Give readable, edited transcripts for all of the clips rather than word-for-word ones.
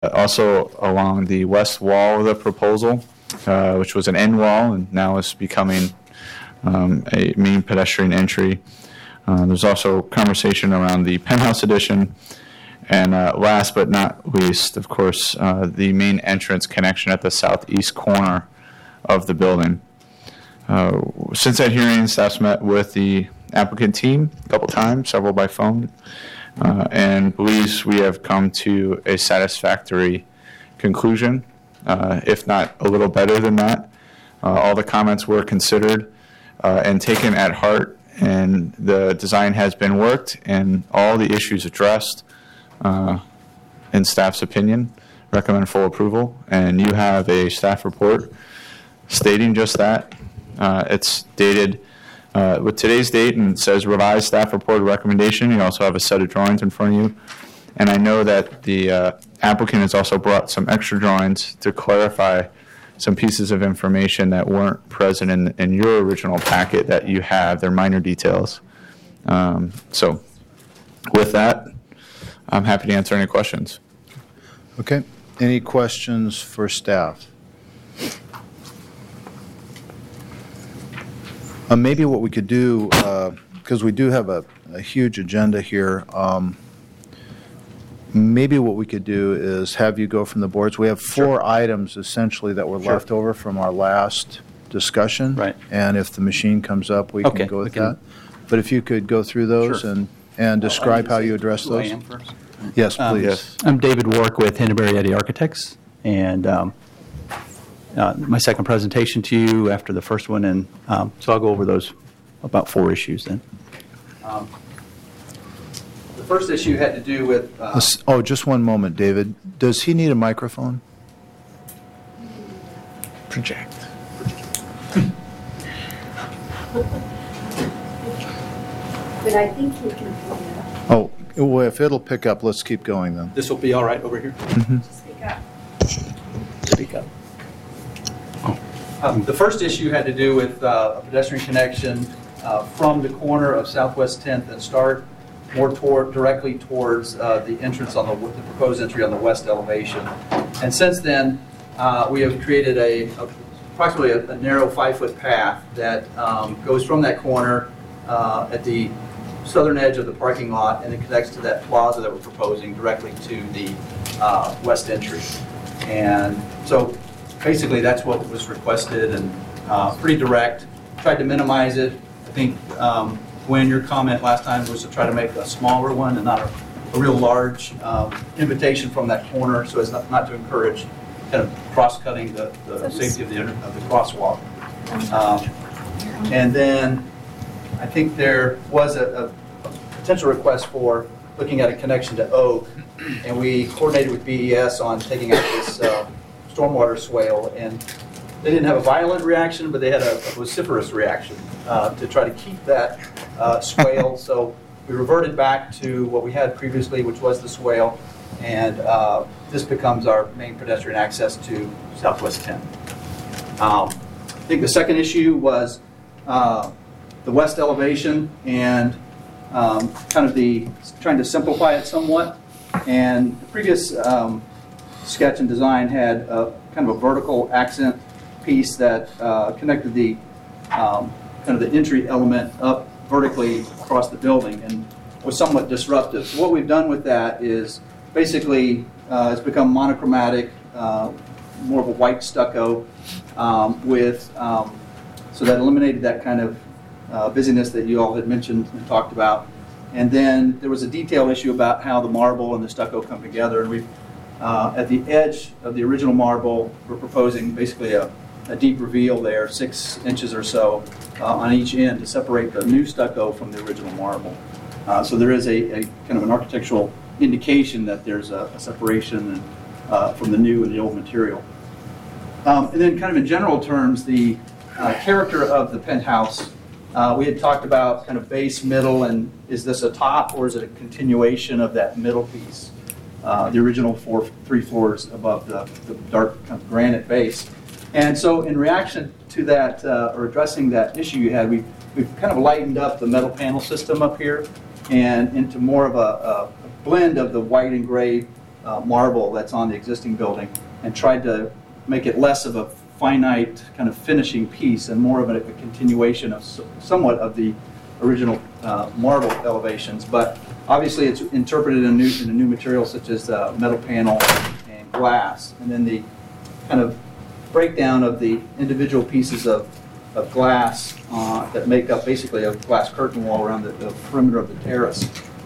Also along the west wall of the proposal, which was an end wall and now is becoming a main pedestrian entry. There's also conversation around the penthouse addition. And last but not least, of course, the main entrance connection at the southeast corner of the building. Since that hearing, staff's met with the applicant team a couple times, several by phone, and believes we have come to a satisfactory conclusion, if not a little better than that. All the comments were considered and taken at heart, and the design has been worked and all the issues addressed in staff's opinion. Recommend full approval, and you have a staff report stating just that. It's dated with today's date and it says revised staff report recommendation. You also have a set of drawings in front of you. And I know that the applicant has also brought some extra drawings to clarify some pieces of information that weren't present in your original packet that you have. They're minor details. So with that, I'm happy to answer any questions. Okay. Any questions for staff? Maybe what we could do, because we do have a huge agenda here, maybe what we could do is have you go from the boards. We have four items essentially that were left over from our last discussion. Right. And if the machine comes up, we can go with that. But if you could go through those and describe how you address those. I am first. Yes, please. Yes. I'm David Wark with Hindenburg Eddy Architects, and my second presentation to you after the first one, and so I'll go over those about four issues then. The first issue had to do with... just one moment, David. Does he need a microphone? Project. But I think he can pick it up. Oh, well, if it'll pick up, let's keep going then. This will be all right over here? Just pick up. Speak up. The first issue had to do with a pedestrian connection from the corner of Southwest 10th and start more directly towards the entrance on the proposed entry on the west elevation. And since then, we have created approximately a narrow 5-foot path that goes from that corner at the southern edge of the parking lot and it connects to that plaza that we're proposing directly to the west entry. And so basically that's what was requested, and pretty direct. Tried to minimize it. I think Gwen, your comment last time was to try to make a smaller one and not a real large invitation from that corner, so as not to encourage kind of cross-cutting the safety of the crosswalk. And then I think there was a potential request for looking at a connection to Oak, and we coordinated with BES on taking out this stormwater swale, and they didn't have a violent reaction, but they had a vociferous reaction to try to keep that swale. So we reverted back to what we had previously, which was the swale, and this becomes our main pedestrian access to Southwest 10. I think the second issue was the west elevation and kind of trying to simplify it somewhat. And the previous sketch and design had kind of a vertical accent piece that connected the kind of the entry element up vertically across the building and was somewhat disruptive. So what we've done with that is basically it's become monochromatic, more of a white stucco so that eliminated that kind of busyness that you all had mentioned and talked about. And then there was a detail issue about how the marble and the stucco come together. And we've, at the edge of the original marble, we're proposing basically a deep reveal there, 6 inches or so on each end to separate the new stucco from the original marble. So there is a kind of an architectural indication that there's a separation from the new and the old material. And then kind of in general terms, the character of the penthouse, we had talked about kind of base, middle, and is this a top or is it a continuation of that middle piece? The original 3 floors above the dark kind of granite base. And so in reaction to that, or addressing that issue you had, we've kind of lightened up the metal panel system up here and into more of a blend of the white and gray marble that's on the existing building and tried to make it less of a finite kind of finishing piece and more of a continuation of somewhat of the original marble elevations. But obviously it's interpreted in a new material such as metal panel and glass. And then the kind of breakdown of the individual pieces of glass that make up basically a glass curtain wall around the perimeter of the terrace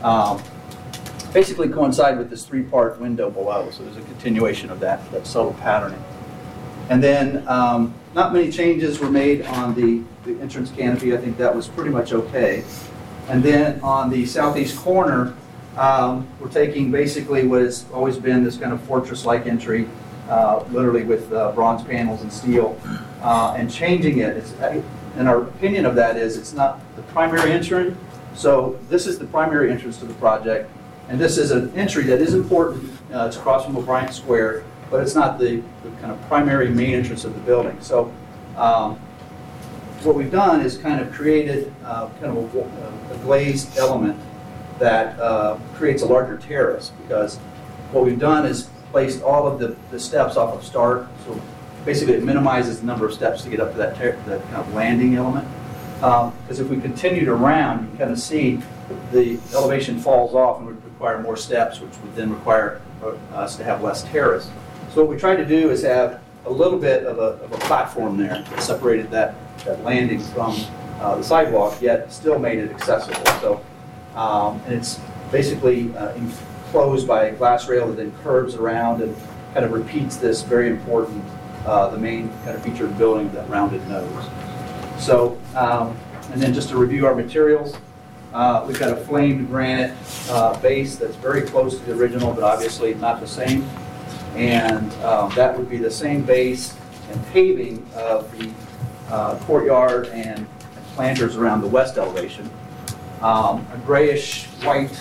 basically coincide with this three-part window below. So there's a continuation of that subtle patterning. And then not many changes were made on the entrance canopy. I think that was pretty much okay. And then on the southeast corner, we're taking basically what has always been this kind of fortress-like entry, literally with bronze panels and steel, and changing it. And our opinion of that is it's not the primary entrance. So this is the primary entrance to the project. And this is an entry that is important. It's across from O'Brien Square, but it's not the kind of primary main entrance of the building. So what we've done is kind of created kind of a glazed element that creates a larger terrace, because what we've done is placed all of the steps off of start. So basically it minimizes the number of steps to get up to that kind of landing element. Because if we continued around, you can kind of see the elevation falls off and would require more steps, which would then require us to have less terrace. So what we tried to do is have a little bit of a platform there that separated that landing from the sidewalk, yet still made it accessible. So, and it's basically enclosed by a glass rail that then curves around and kind of repeats this very important, the main kind of feature of the building, that rounded nose. So, and then just to review our materials, we've got a flamed granite base that's very close to the original, but obviously not the same. And that would be the same base and paving of the courtyard and planters around the west elevation. A grayish white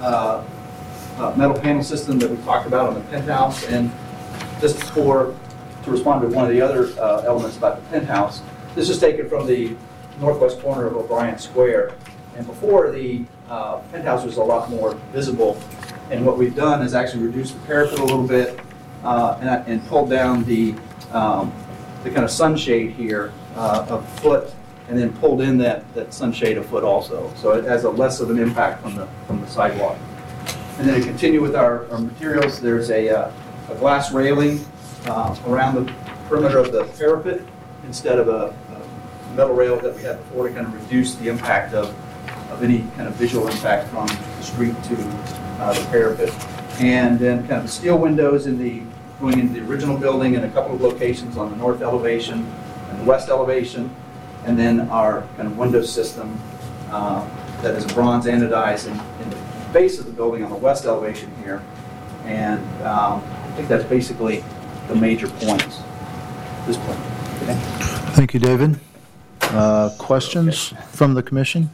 metal panel system that we talked about on the penthouse. And just to respond to one of the other elements about the penthouse, this is taken from the northwest corner of O'Brien Square. And before, the penthouse was a lot more visible. And what we've done is actually reduced the parapet a little bit and pulled down the kind of sunshade here a foot, and then pulled in that sunshade a foot also. So it has a less of an impact from the sidewalk. And then to continue with our materials, there's a glass railing around the perimeter of the parapet instead of a metal rail that we had before, to kind of reduce the impact of any kind of visual impact from the street to the parapet. And then kind of the steel windows going into the original building in a couple of locations on the north elevation and the west elevation. And then our kind of window system that is bronze anodized in the base of the building on the west elevation here. And I think that's basically the major points at this point. Okay. Thank you, David. Questions from the commission?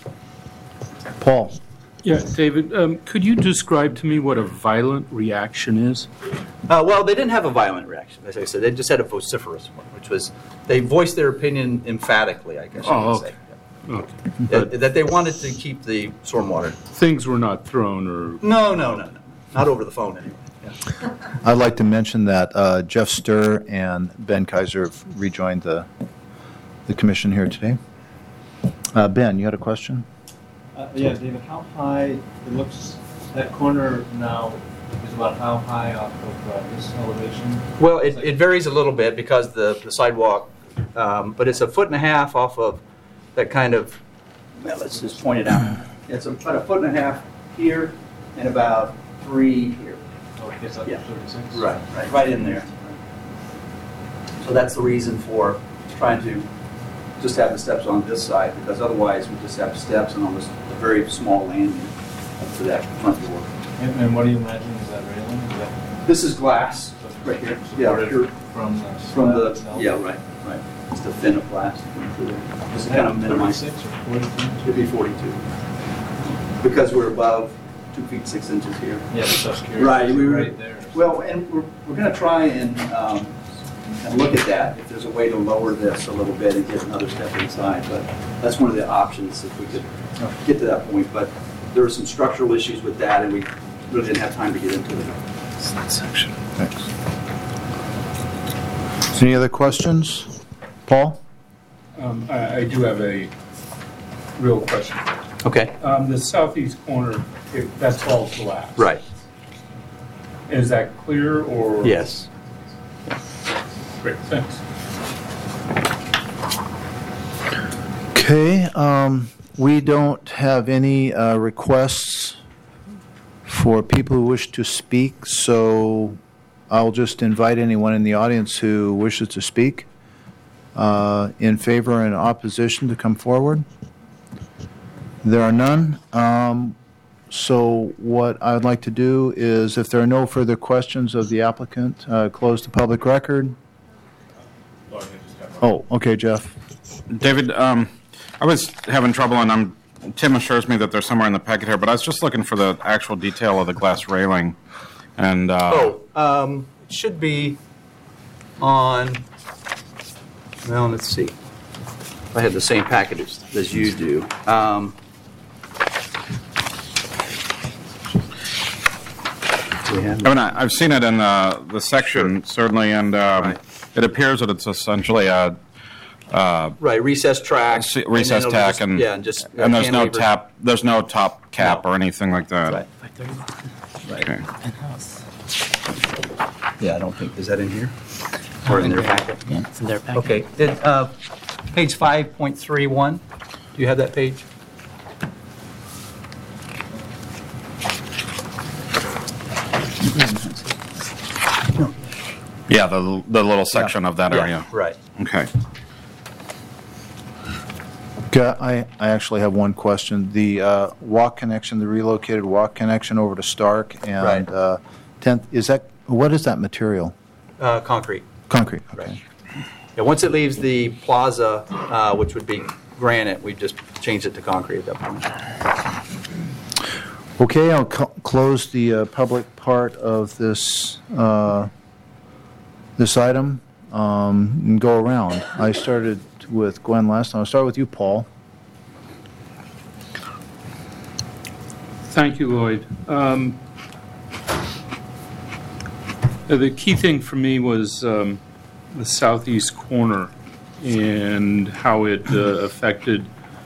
Paul? Yeah, David, could you describe to me what a violent reaction is? Well, they didn't have a violent reaction, as I said. They just had a vociferous one, which was they voiced their opinion emphatically, I guess you would say. Okay. That they wanted to keep the stormwater. Things were not thrown or... No. Not over the phone, anyway. Yeah. I'd like to mention that Jeff Sturr and Ben Kaiser have rejoined the commission here today. Ben, you had a question? Yeah, David, how high, it looks, that corner now is about how high off of this elevation? Well, it varies a little bit because the sidewalk, but it's 1.5 feet off of that kind of, well, let's just point it out. It's about 1.5 feet here and about 3 here. Oh, it gets up to 36? Right in there. So that's the reason for trying to just have the steps on this side, because otherwise we just have steps and almost a very small landing up to that front door. And what do you imagine is that railing? Is that This is glass right here. Yeah, here. from From itself? yeah, right. Just a fin of glass. Just to kind of minimize. 36 or 42? It'd be 42. Because we're above 2 feet 6 inches here. Yeah, that's just curious. Right, we were, right there. well, and we're going to try and look at that, if there's a way to lower this a little bit and get another step inside. But that's one of the options if we could get to that point. But there were some structural issues with that, and we really didn't have time to get into the Thanks. Any other questions? Paul? I do have a real question. Okay. The southeast corner, that's all glass. Right. Is that clear or? Yes. Great, thanks. Okay, we don't have any requests for people who wish to speak, so I'll just invite anyone in the audience who wishes to speak in favor and opposition to come forward. There are none. So what I would like to do is, if there are no further questions of the applicant, close the public record. Oh, okay, Jeff. David, I was having trouble, and Tim assures me that they're somewhere in the packet here, but I was just looking for the actual detail of the glass railing. And It should be on, well, let's see. I have the same package as you do. I've seen it in the section, certainly, and it appears that it's essentially a Right, recessed track. recessed tack, and just and there's no cantilever. there's no top cap No. or anything like that. Right. Okay. Yeah, I don't think, is that in here? Or in their packet? Yeah, it's in their packet. Okay, page 5.31, do you have that page? Yeah, the little section of that area. Right. Okay. Okay, I actually have one question. The walk connection, the relocated walk connection over to Stark and Right. 10th, what is that material? Concrete. Concrete, Right. okay. Yeah, once it leaves the plaza, which would be granite, we just changed it to concrete at that point. Okay, I'll close the public part of this this item and go around. I started with Gwen last time. I'll start with you, Paul. Thank you, Lloyd. The key thing for me was the southeast corner and how it affected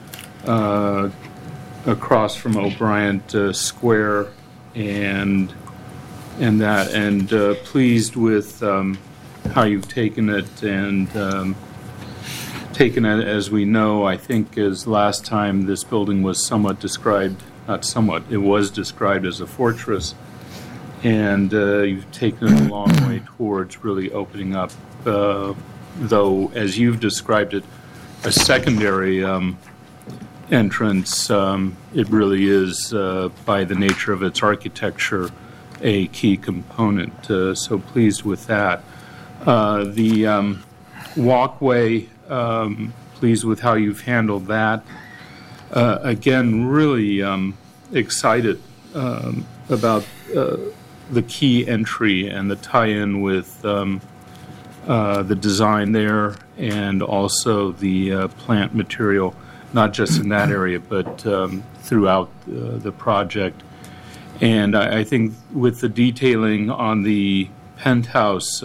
across from O'Brien Square and that, and pleased with how you've taken it and taken it, as we know, I think as last time this building was somewhat described, not somewhat, it was described as a fortress, and you've taken it a long way towards really opening up, though, as you've described it, a secondary entrance. It really is, by the nature of its architecture, a key component, so pleased with that. The walkway, pleased with how you've handled that. Again, really excited about the key entry and the tie-in with the design there, and also the plant material, not just in that area, but throughout the project. And I think with the detailing on the penthouse,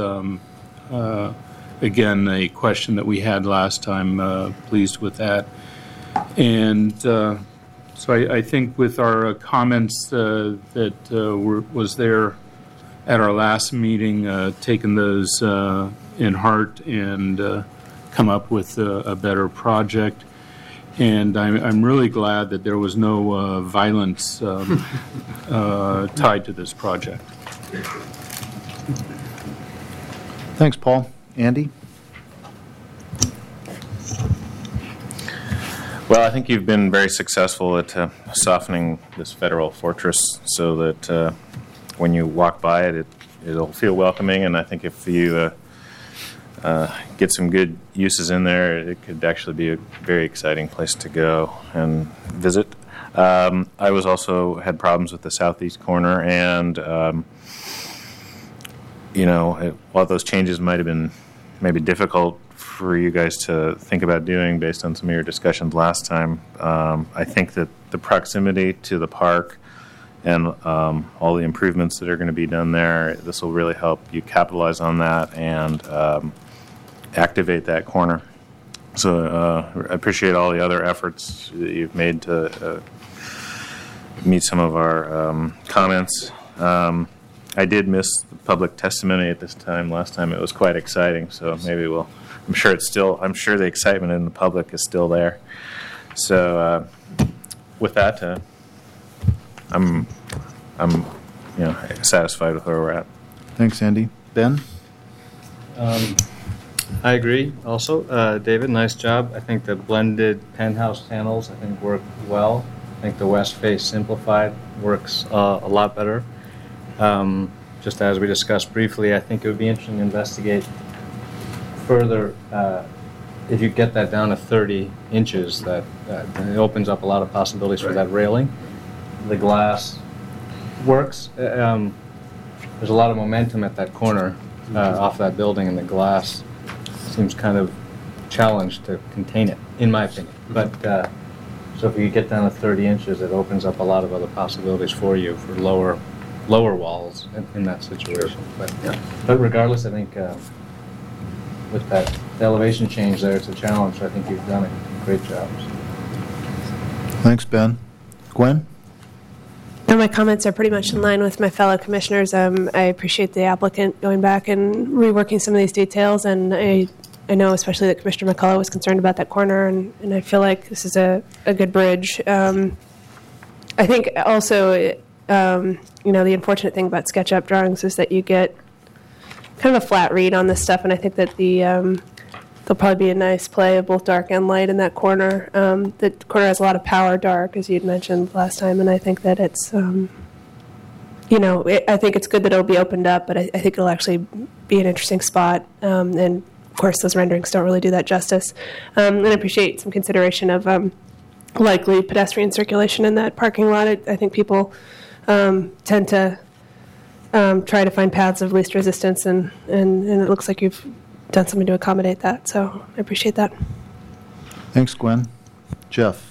again, a question that we had last time, pleased with that. And so I think with our comments that was there at our last meeting, taken those in heart and come up with a better project. And I'm really glad that there was no violence tied to this project. Thanks, Paul. Andy? Well, I think you've been very successful at softening this federal fortress so that when you walk by it, it'll feel welcoming. And I think if you get some good uses in there, it could actually be a very exciting place to go and visit. I was also had problems with the southeast corner, and while those changes might have been maybe difficult for you guys to think about doing based on some of your discussions last time, I think that the proximity to the park and all the improvements that are going to be done there. This will really help you capitalize on that and activate that corner. So I appreciate all the other efforts that you've made to meet some of our comments. I did miss the public testimony at this time. Last time it was quite exciting, so maybe I'm sure the excitement in the public is still there. So with that, I'm satisfied with where we're at. Thanks, Andy. Ben? I agree also. David, nice job. I think the blended penthouse panels, work well. I think the west face simplified works a lot better. Just as we discussed briefly, I think it would be interesting to investigate further if you get that down to 30 inches, that it opens up a lot of possibilities for that railing. The glass works. There's a lot of momentum at that corner off that building, and the glass seems kind of challenged to contain it, in my opinion. But so if you get down to 30 inches, it opens up a lot of other possibilities for you for lower walls in that situation. But regardless, I think with that elevation change there, it's a challenge. I think you've done a great job. Thanks, Ben. Gwen? No, my comments are pretty much in line with my fellow commissioners. I appreciate the applicant going back and reworking some of these details, and I know especially that Commissioner McCullough was concerned about that corner, and I feel like this is a good bridge. I think also, the unfortunate thing about SketchUp drawings is that you get kind of a flat read on this stuff, and I think that there'll probably be a nice play of both dark and light in that corner. The corner has a lot of power dark, as you'd mentioned last time, and I think that it's, I think it's good that it'll be opened up, but I think it'll actually be an interesting spot. And of course, those renderings don't really do that justice. And I appreciate some consideration of likely pedestrian circulation in that parking lot. I think people tend to try to find paths of least resistance, and it looks like you've done something to accommodate that, so I appreciate that. Thanks, Gwen. Jeff?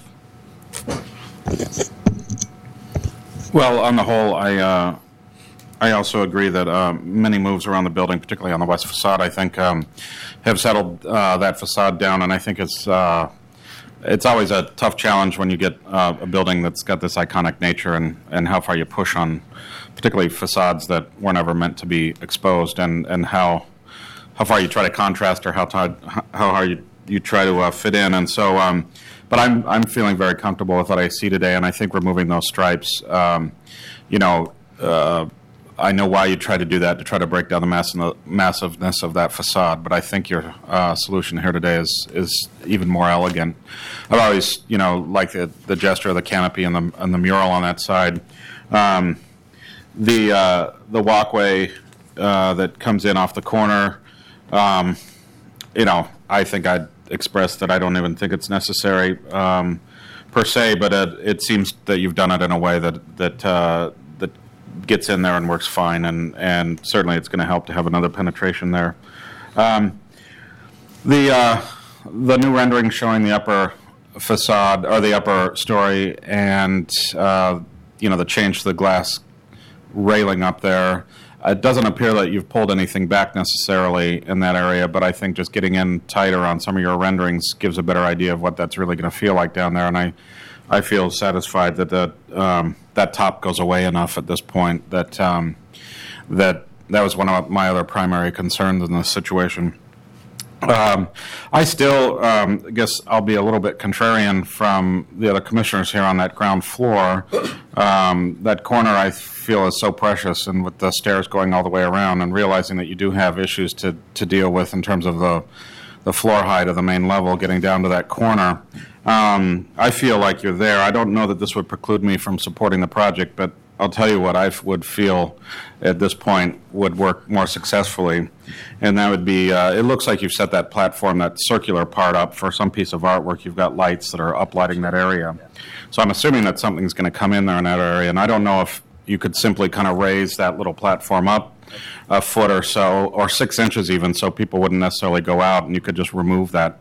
Well, on the whole, I also agree that many moves around the building, particularly on the west facade, I think have settled that facade down, and I think it's always a tough challenge when you get a building that's got this iconic nature and how far you push on particularly facades that were never meant to be exposed, and how far you try to contrast or how hard you try to fit in. And so, but I'm feeling very comfortable with what I see today, and I think removing those stripes, I know why you try to do that, to try to break down the massiveness of that facade, but I think your solution here today is even more elegant. I've always, liked the gesture of the canopy and the mural on that side. The walkway that comes in off the corner, I think I'd express that I don't even think it's necessary per se, but it seems that you've done it in a way that gets in there and works fine, and certainly it's going to help to have another penetration there. The new rendering showing the upper facade or the upper story, and the change to the glass railing up there. It doesn't appear that you've pulled anything back necessarily in that area, but I think just getting in tighter on some of your renderings gives a better idea of what that's really going to feel like down there. And I feel satisfied that that top goes away enough at this point that that was one of my other primary concerns in this situation. I still guess I'll be a little bit contrarian from the other commissioners here on that ground floor. That corner I feel is so precious, and with the stairs going all the way around and realizing that you do have issues to deal with in terms of the floor height of the main level getting down to that corner. I feel like you're there. I don't know that this would preclude me from supporting the project, but I'll tell you what I would feel at this point would work more successfully, and that would be, it looks like you've set that platform, that circular part up for some piece of artwork. You've got lights that are uplighting that area. So I'm assuming that something's going to come in there in that area, and I don't know if you could simply kind of raise that little platform up a foot or so, or 6 inches even, so people wouldn't necessarily go out, and you could just remove that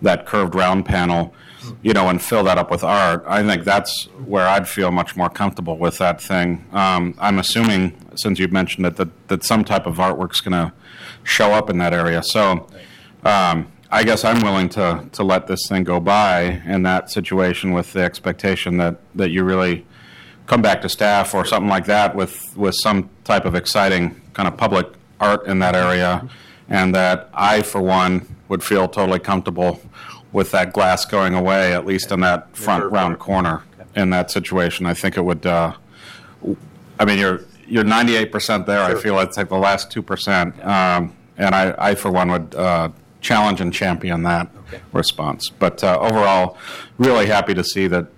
that curved round panel, and fill that up with art. I think that's where I'd feel much more comfortable with that thing. I'm assuming, since you've mentioned it, that some type of artwork's going to show up in that area. So I guess I'm willing to let this thing go by in that situation with the expectation that you really come back to staff or something like that with some type of exciting kind of public art in that area, and that I, for one, would feel totally comfortable with that glass going away, at least in that front round corner. In that situation, I think it would. I mean, you're 98% there. Sure. I feel it's like the last 2%, and I for one would challenge and champion that response. But overall, really happy to see that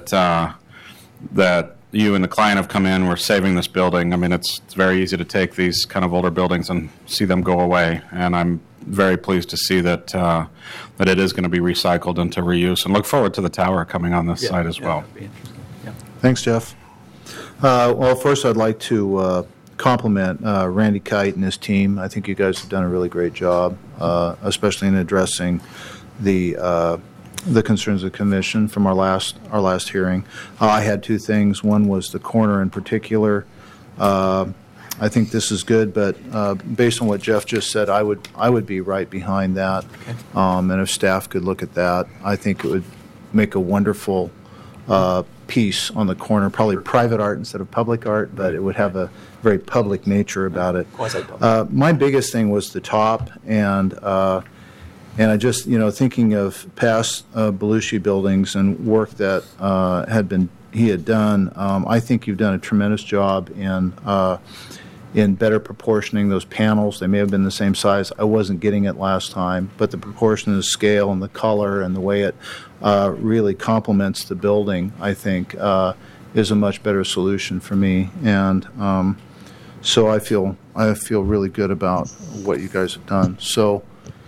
you and the client have come in. We're saving this building. I mean, it's very easy to take these kind of older buildings and see them go away, and I'm very pleased to see that that it is going to be recycled into reuse, and look forward to the tower coming on this site as well. That'd be interesting. Yeah. Thanks, Jeff. Well, first I'd like to compliment Randy Kite and his team. I think you guys have done a really great job, especially in addressing the concerns of the commission from our last hearing. I had two things. One was the corner in particular. I think this is good, but based on what Jeff just said, I would be right behind that. Okay. And if staff could look at that, I think it would make a wonderful piece on the corner, probably private art instead of public art, but it would have a very public nature about it. Quasi-public. My biggest thing was the top, and I just, thinking of past Belushi buildings and work that he had done, I think you've done a tremendous job in better proportioning those panels. They may have been the same size. I wasn't getting it last time, but the proportion and the scale and the color and the way it really complements the building, I think, is a much better solution for me. And so I feel really good about what you guys have done. So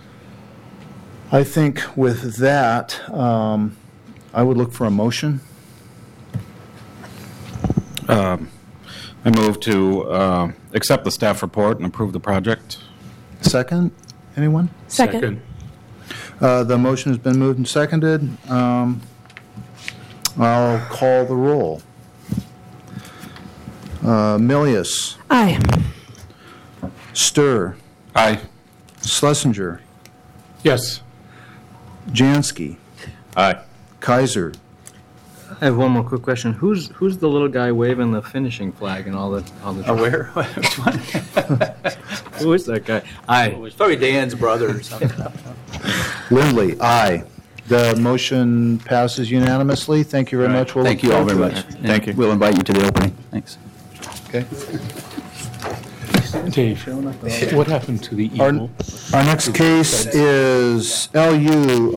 I think with that, I would look for a motion. I move to accept the staff report and approve the project. Second? Anyone? Second. The motion has been moved and seconded. I'll call the roll. Milius. Aye. Stir. Aye. Schlesinger. Yes. Jansky. Aye. Kaiser. I have one more quick question. Who's the little guy waving the finishing flag and all the? Where? Which one? Who is that guy? Aye. It's probably Dan's brother or something. Lindley. Aye. The motion passes unanimously. Thank you very much. We'll Thank look you all forward very to much. it. Thank you. We'll invite you to the opening. Thanks. Okay. Dave, what happened to the eagle? Our next case is LU